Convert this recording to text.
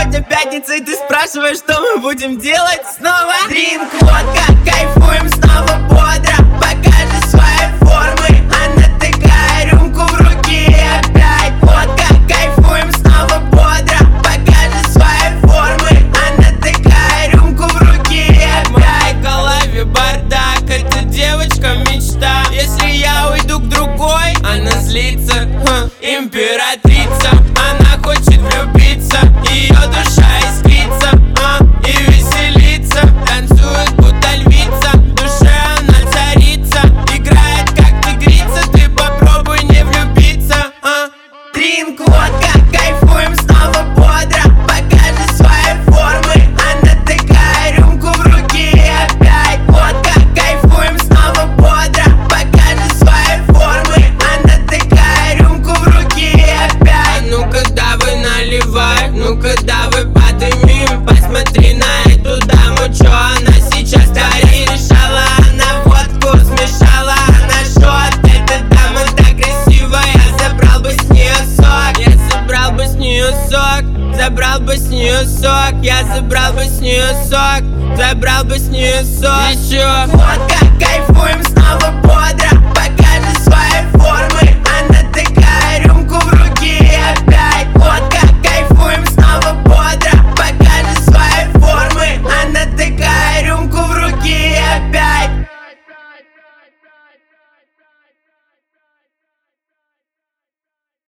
Сегодня пятница, и ты спрашиваешь, что мы будем делать снова. Дринк, водка, кайфуем снова бодро. Покажи свои формы, а натыкай рюмку в руки. Опять водка, кайфуем снова бодро. Покажи свои формы, а натыкай рюмку в руки. Опять в моей голове бардак, эта девочка мечта. Если я уйду к другой, она злится, императрица. Она хочет влюбиться, ее душа искрится, и веселится. Танцует, будто львица, в душе она царица. Играет, как тигрица, ты попробуй не влюбиться. Дринк, водка, кайфуем снова бодро. Покажи свои формы, а натыкай рюмку в руки. Опять водка, кайфуем снова бодро. Покажи свои формы, а натыкай рюмку в руки. Опять ну-ка давай наливай, ну-ка давай подымим. Посмотри на эту даму, чё она сейчас творит. Решала она водку, смешала она шот. Эта дама так красивая, я забрал бы с нее сок. Я забрал бы с нее сок, забрал бы с нее сок. Я забрал бы с нее сок, забрал бы с нее сок. Еще водка, кайфуем.